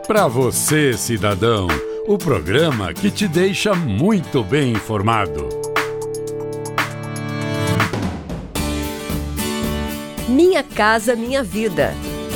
Para você, cidadão, o programa que te deixa muito bem informado. Minha Casa Minha Vida.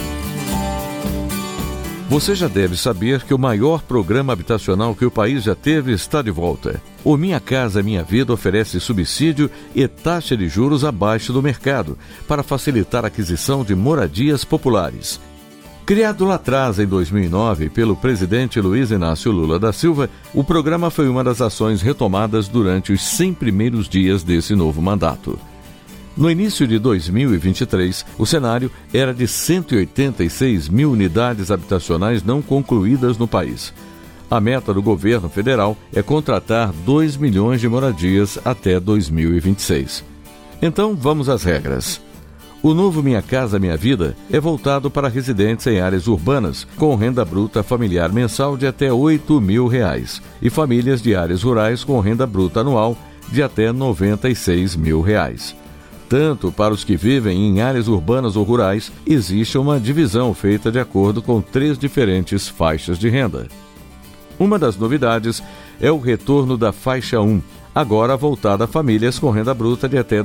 Você já deve saber que o maior programa habitacional que o país já teve está de volta. O Minha Casa Minha Vida oferece subsídio e taxa de juros abaixo do mercado para facilitar a aquisição de moradias populares. Criado lá atrás, em 2009, pelo presidente Luiz Inácio Lula da Silva, o programa foi uma das ações retomadas durante os 100 primeiros dias desse novo mandato. No início de 2023, o cenário era de 186 mil unidades habitacionais não concluídas no país. A meta do governo federal é contratar 2 milhões de moradias até 2026. Então, vamos às regras. O novo Minha Casa Minha Vida é voltado para residentes em áreas urbanas, com renda bruta familiar mensal de até R$ 8.000 e famílias de áreas rurais com renda bruta anual de até R$ 96.000. Tanto para os que vivem em áreas urbanas ou rurais, existe uma divisão feita de acordo com 3 diferentes faixas de renda. Uma das novidades é o retorno da faixa 1, agora voltada a famílias com renda bruta de até R$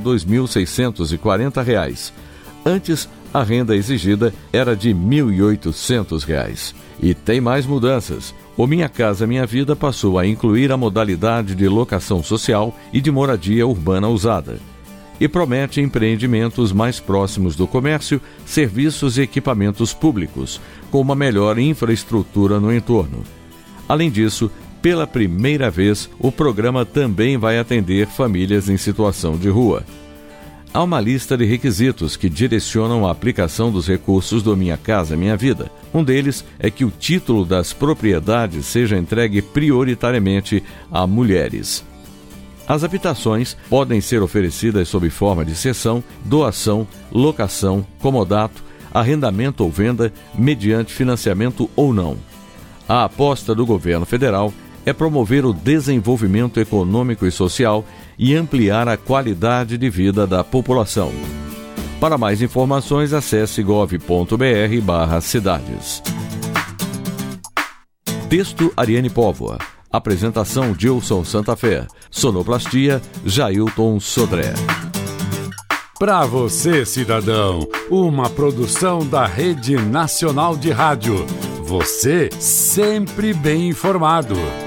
2.640. Antes, a renda exigida era de R$ 1.800. E tem mais mudanças. O Minha Casa Minha Vida passou a incluir a modalidade de locação social e de moradia urbana usada. E promete empreendimentos mais próximos do comércio, serviços e equipamentos públicos, com uma melhor infraestrutura no entorno. Além disso, pela primeira vez, o programa também vai atender famílias em situação de rua. Há uma lista de requisitos que direcionam a aplicação dos recursos do Minha Casa Minha Vida. Um deles é que o título das propriedades seja entregue prioritariamente a mulheres. As habitações podem ser oferecidas sob forma de cessão, doação, locação, comodato, arrendamento ou venda, mediante financiamento ou não. A aposta do governo federal é promover o desenvolvimento econômico e social e ampliar a qualidade de vida da população. Para mais informações, acesse gov.br/cidades. Texto Ariane Póvoa. Apresentação Gilson Santa Fé. Sonoplastia Jailton Sodré. Para você, cidadão, uma produção da Rede Nacional de Rádio. Você sempre bem informado.